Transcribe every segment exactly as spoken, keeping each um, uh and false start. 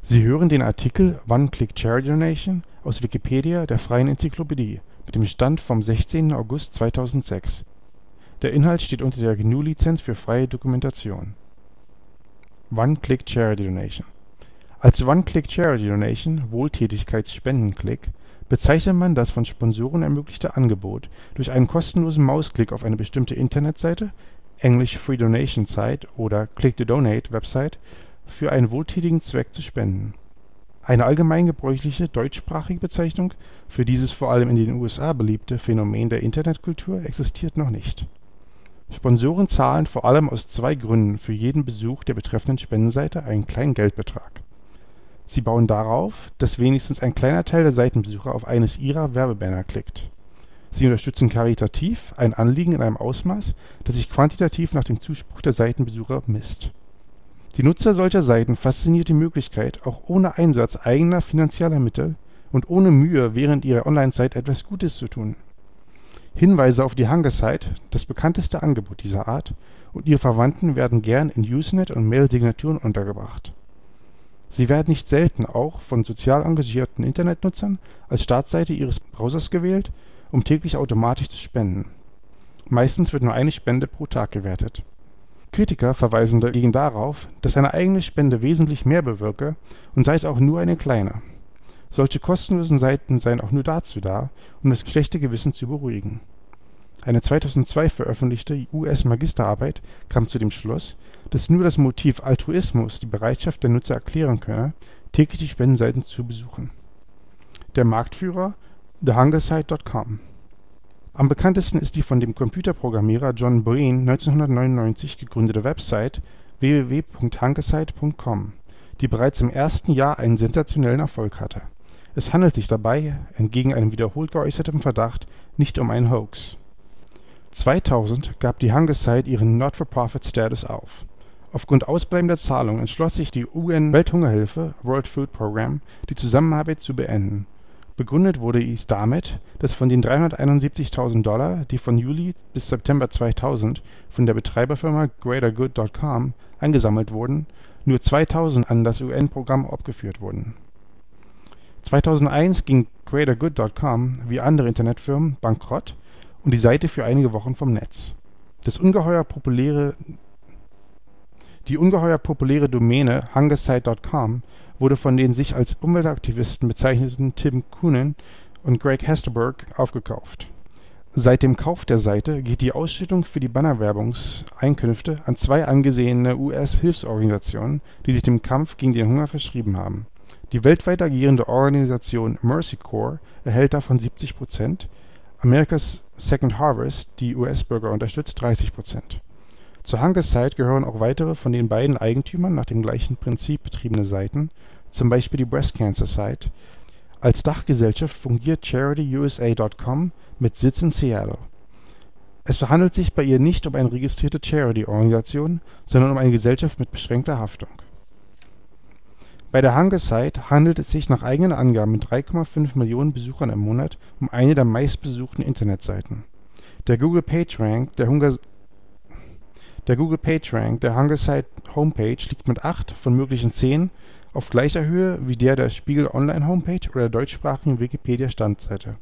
Sie hören den Artikel One-Click-Charity-Donation, aus Wikipedia, der freien Enzyklopädie. Mit dem Stand vom sechzehnten August zweitausendsechs. Der Inhalt steht unter der G N U Lizenz für freie Dokumentation. One-Click-Charity-Donation. Als One-Click-Charity-Donation (Wohltätigkeits-Spenden-Klick) bezeichnet man das von Sponsoren ermöglichte Angebot, durch einen kostenlosen Mausklick auf eine bestimmte Internetseite (englisch Free Donation Site oder Click-to-Donate-Website) für einen wohltätigen Zweck zu spenden. Eine allgemein gebräuchliche deutschsprachige Bezeichnung für dieses vor allem in den U S A beliebte Phänomen der Internetkultur existiert noch nicht. Sponsoren zahlen vor allem aus zwei Gründen für jeden Besuch der betreffenden Spendenseite einen kleinen Geldbetrag. Sie bauen darauf, dass wenigstens ein kleiner Teil der Seitenbesucher auf eines ihrer Werbebanner klickt. Sie unterstützen karitativ ein Anliegen in einem Ausmaß, das sich quantitativ nach dem Zuspruch der Seitenbesucher misst. Die Nutzer solcher Seiten fasziniert die Möglichkeit, auch ohne Einsatz eigener finanzieller Mittel und ohne Mühe während ihrer Online-Zeit etwas Gutes zu tun. Hinweise auf die Hungersite, das bekannteste Angebot dieser Art, und ihre Verwandten werden gern in Usenet und Mail-Signaturen untergebracht. Sie werden nicht selten auch von sozial engagierten Internetnutzern als Startseite ihres Browsers gewählt, um täglich automatisch zu spenden. Meistens wird nur eine Spende pro Tag gewertet. Kritiker verweisen dagegen darauf, dass eine eigene Spende wesentlich mehr bewirke und sei es auch nur eine kleine. Solche kostenlosen Seiten seien auch nur dazu da, um das schlechte Gewissen zu beruhigen. Eine zweitausendzwei veröffentlichte U S-Magisterarbeit kam zu dem Schluss, dass nur das Motiv Altruismus die Bereitschaft der Nutzer erklären könne, täglich die Spendenseiten zu besuchen. Der Marktführer The Hungersite Punkt com. Am bekanntesten ist die von dem Computerprogrammierer John Breen neunzehnhundertneunundneunzig gegründete Website w w w Punkt hungersite Punkt com, die bereits im ersten Jahr einen sensationellen Erfolg hatte. Es handelt sich dabei, entgegen einem wiederholt geäußerten Verdacht, nicht um einen Hoax. zweitausend gab die Hungersite ihren Not-for-Profit-Status auf. Aufgrund ausbleibender Zahlungen entschloss sich die U N-Welthungerhilfe (World Food Programme) die Zusammenarbeit zu beenden. Begründet wurde dies damit, dass von den dreihunderteinundsiebzigtausend Dollar, die von Juli bis September zweitausend von der Betreiberfirma Greater Good Punkt com eingesammelt wurden, nur zweitausend an das U N-Programm abgeführt wurden. zweitausendeins ging Greater Good Punkt com, wie andere Internetfirmen, bankrott und die Seite für einige Wochen vom Netz. Das ungeheuer populäre Die ungeheuer populäre Domäne hungersite Punkt com wurde von den sich als Umweltaktivisten bezeichneten Tim Kunin und Greg Hesterberg aufgekauft. Seit dem Kauf der Seite geht die Ausschüttung für die Bannerwerbungseinkünfte an zwei angesehene U S-Hilfsorganisationen, die sich dem Kampf gegen den Hunger verschrieben haben. Die weltweit agierende Organisation Mercy Corps erhält davon siebzig Prozent, America's Second Harvest, die U S-Bürger unterstützt, dreißig Prozent. Zur Hungersite gehören auch weitere von den beiden Eigentümern nach dem gleichen Prinzip betriebene Seiten, zum Beispiel die Breast Cancer Site. Als Dachgesellschaft fungiert Charity U S A Punkt com mit Sitz in Seattle. Es handelt sich bei ihr nicht um eine registrierte Charity-Organisation, sondern um eine Gesellschaft mit beschränkter Haftung. Bei der Hungersite handelt es sich nach eigenen Angaben mit drei Komma fünf Millionen Besuchern im Monat um eine der meistbesuchten Internetseiten. Der Google PageRank der Hunger Der Google PageRank der Hungersite Homepage liegt mit acht von möglichen zehn auf gleicher Höhe wie der der Spiegel Online Homepage oder der deutschsprachigen Wikipedia Standseite.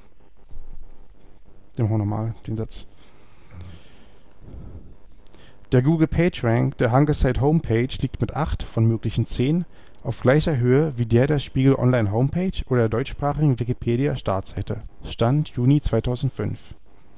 Nehmen wir nochmal den Satz. Der Google PageRank der Hungersite Homepage liegt mit acht von möglichen zehn auf gleicher Höhe wie der der Spiegel Online Homepage oder der deutschsprachigen Wikipedia Startseite. Stand Juni zweitausendfünf.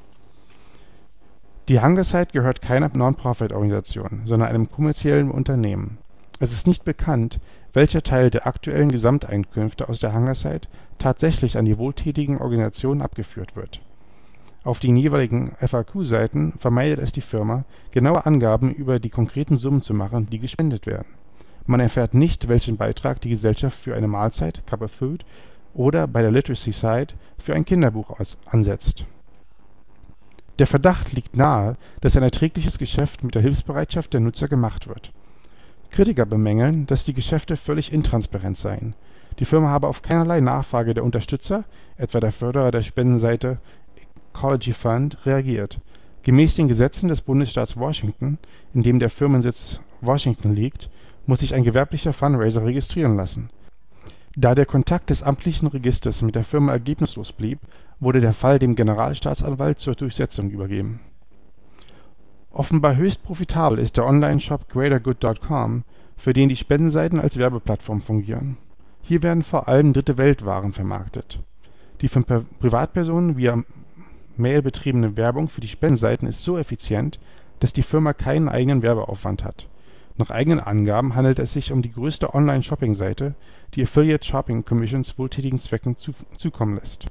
Die Hungersite gehört keiner Non-Profit-Organisation, sondern einem kommerziellen Unternehmen. Es ist nicht bekannt, welcher Teil der aktuellen Gesamteinkünfte aus der Hungersite tatsächlich an die wohltätigen Organisationen abgeführt wird. Auf den jeweiligen F A Q-Seiten vermeidet es die Firma, genaue Angaben über die konkreten Summen zu machen, die gespendet werden. Man erfährt nicht, welchen Beitrag die Gesellschaft für eine Mahlzeit (Cup of Food) oder bei der Literacy Site für ein Kinderbuch ansetzt. Der Verdacht liegt nahe, dass ein erträgliches Geschäft mit der Hilfsbereitschaft der Nutzer gemacht wird. Kritiker bemängeln, dass die Geschäfte völlig intransparent seien. Die Firma habe auf keinerlei Nachfrage der Unterstützer, etwa der Förderer der Spendenseite Ecology Fund, reagiert. Gemäß den Gesetzen des Bundesstaats Washington, in dem der Firmensitz Washington liegt, muss sich ein gewerblicher Fundraiser registrieren lassen. Da der Kontakt des amtlichen Registers mit der Firma ergebnislos blieb, wurde der Fall dem Generalstaatsanwalt zur Durchsetzung übergeben. Offenbar höchst profitabel ist der Online-Shop greater good punkt com, für den die Spendenseiten als Werbeplattform fungieren. Hier werden vor allem Dritte-Welt-Waren vermarktet. Die von Privatpersonen via Mail betriebene Werbung für die Spendenseiten ist so effizient, dass die Firma keinen eigenen Werbeaufwand hat. Nach eigenen Angaben handelt es sich um die größte Online-Shopping-Seite, die Affiliate Shopping Commissions wohltätigen Zwecken zu, zukommen lässt.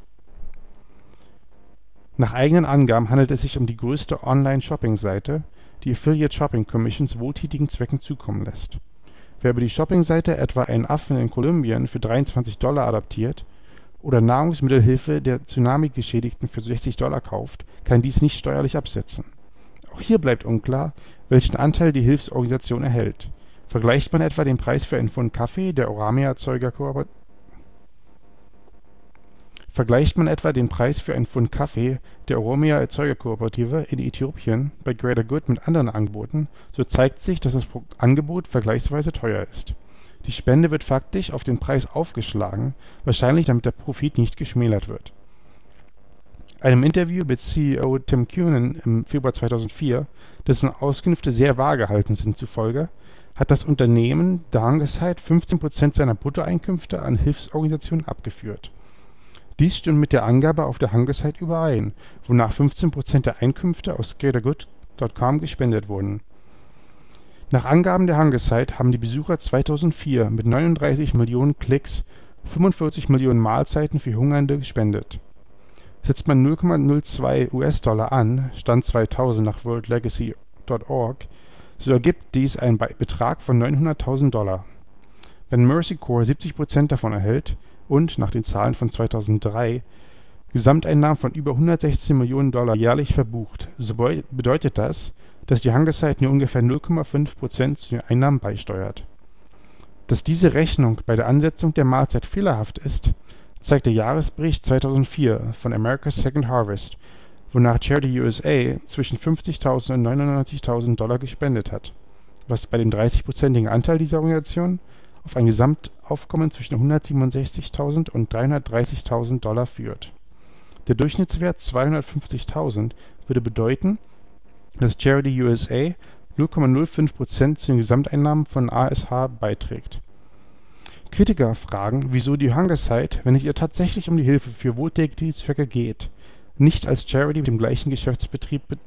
Nach eigenen Angaben handelt es sich um die größte Online-Shopping-Seite, die Affiliate Shopping Commissions wohltätigen Zwecken zukommen lässt. Wer über die Shopping-Seite etwa einen Affen in Kolumbien für dreiundzwanzig Dollar adoptiert oder Nahrungsmittelhilfe der Tsunami-Geschädigten für sechzig Dollar kauft, kann dies nicht steuerlich absetzen. Auch hier bleibt unklar, welchen Anteil die Hilfsorganisation erhält. Vergleicht man etwa den Preis für einen Pfund Kaffee der Oromia-Erzeugerkooperative Vergleicht man etwa den Preis für ein Pfund Kaffee der Oromia-Erzeugerkooperative in Äthiopien bei Greater Good mit anderen Angeboten, so zeigt sich, dass das Angebot vergleichsweise teuer ist. Die Spende wird faktisch auf den Preis aufgeschlagen, wahrscheinlich damit der Profit nicht geschmälert wird. Einem Interview mit C E O Tim Kunin im Februar zweitausendvier, dessen Auskünfte sehr vage gehalten sind, zufolge, hat das Unternehmen The Hungersite fünfzehn Prozent seiner Bruttoeinkünfte an Hilfsorganisationen abgeführt. Dies stimmt mit der Angabe auf der Hungersite überein, wonach fünfzehn Prozent der Einkünfte aus greater good punkt com gespendet wurden. Nach Angaben der Hungersite haben die Besucher zweitausendvier mit neununddreißig Millionen Klicks fünfundvierzig Millionen Mahlzeiten für Hungernde gespendet. Setzt man null Komma null zwei US-Dollar an, Stand zweitausend nach world legacy punkt org, so ergibt dies einen Betrag von neunhunderttausend Dollar. Wenn Mercy Corps siebzig Prozent davon erhält und, nach den Zahlen von zweitausenddrei, Gesamteinnahmen von über hundertsechzehn Millionen Dollar jährlich verbucht, so bedeutet das, dass die Hungersite nur ungefähr null Komma fünf Prozent zu den Einnahmen beisteuert. Dass diese Rechnung bei der Ansetzung der Mahlzeit fehlerhaft ist, zeigt der Jahresbericht zweitausendvier von America's Second Harvest, wonach Charity U S A zwischen fünfzigtausend und neunundneunzigtausend Dollar gespendet hat, was bei dem dreißig-prozentigen Anteil dieser Organisation auf ein Gesamtaufkommen zwischen hundertsiebenundsechzigtausend und dreihundertdreißigtausend Dollar führt. Der Durchschnittswert zweihundertfünfzigtausend würde bedeuten, dass Charity U S A null Komma null fünf Prozent zu den Gesamteinnahmen von A S H beiträgt. Kritiker fragen, wieso die Hungersite, wenn es ihr tatsächlich um die Hilfe für wohltätige Zwecke geht, nicht als Charity mit dem gleichen Geschäftsbetrieb be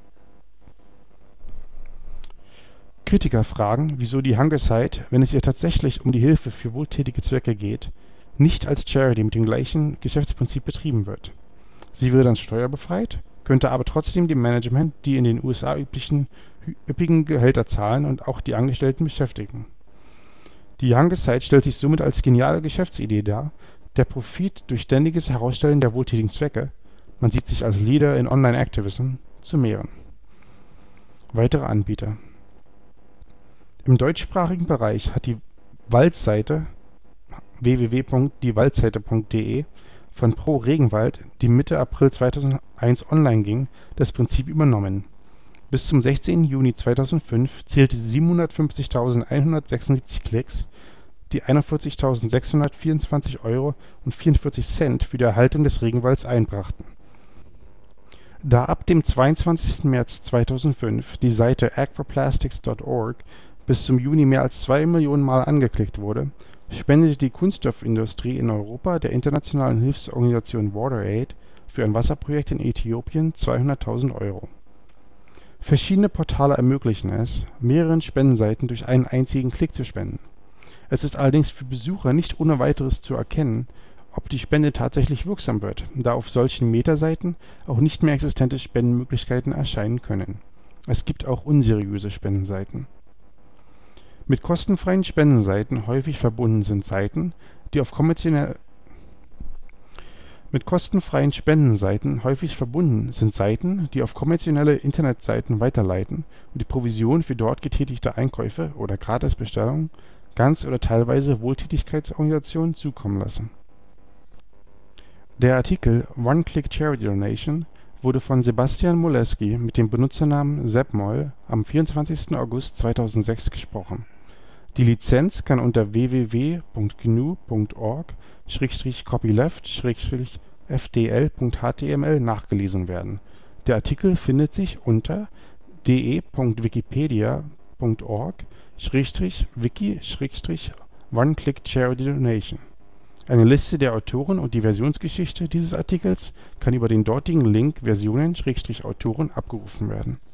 Kritiker fragen, wieso die Hungersite, wenn es ihr tatsächlich um die Hilfe für wohltätige Zwecke geht, nicht als Charity mit dem gleichen Geschäftsprinzip betrieben wird. Sie wäre dann steuerbefreit, könnte aber trotzdem dem Management die in den U S A üblichen üppigen Gehälter zahlen und auch die Angestellten beschäftigen. Die Hungersite stellt sich somit als geniale Geschäftsidee dar, der Profit durch ständiges Herausstellen der wohltätigen Zwecke, man sieht sich als Leader in Online Activism, zu mehren. Weitere Anbieter. Im deutschsprachigen Bereich hat die Waldseite w w w punkt die waldseite punkt de von Pro Regenwald, die Mitte April zweitausendeins online ging, das Prinzip übernommen. Bis zum sechzehnten Juni zweitausendfünf zählte sie siebenhundertfünfzigtausendeinhundertsechsundsiebzig Klicks, die einundvierzigtausendsechshundertvierundzwanzig Euro und vierundvierzig Cent für die Erhaltung des Regenwalds einbrachten. Da ab dem zweiundzwanzigsten März zweitausendfünf die Seite act for plastics punkt org bis zum Juni mehr als zwei Millionen Mal angeklickt wurde, spendete die Kunststoffindustrie in Europa der internationalen Hilfsorganisation WaterAid für ein Wasserprojekt in Äthiopien zweihunderttausend Euro. Verschiedene Portale ermöglichen es, mehreren Spendenseiten durch einen einzigen Klick zu spenden. Es ist allerdings für Besucher nicht ohne weiteres zu erkennen, ob die Spende tatsächlich wirksam wird, da auf solchen Metaseiten auch nicht mehr existente Spendenmöglichkeiten erscheinen können. Es gibt auch unseriöse Spendenseiten. Mit kostenfreien Spendenseiten häufig verbunden sind Seiten, die auf kommerzielle Mit kostenfreien Spendenseiten häufig verbunden sind Seiten, die auf kommerzielle Internetseiten weiterleiten und die Provision für dort getätigte Einkäufe oder Gratisbestellungen ganz oder teilweise Wohltätigkeitsorganisationen zukommen lassen. Der Artikel One-Click Charity Donation wurde von Sebastian Moleski mit dem Benutzernamen seppmoll am vierundzwanzigsten August zweitausendsechs gesprochen. Die Lizenz kann unter w w w punkt g n u punkt org schrägstrich copyleft schrägstrich f d l punkt h t m l nachgelesen werden. Der Artikel findet sich unter de punkt wikipedia punkt org schrägstrich wiki schrägstrich one click charity donation. Eine Liste der Autoren und die Versionsgeschichte dieses Artikels kann über den dortigen Link Versionen/Autoren abgerufen werden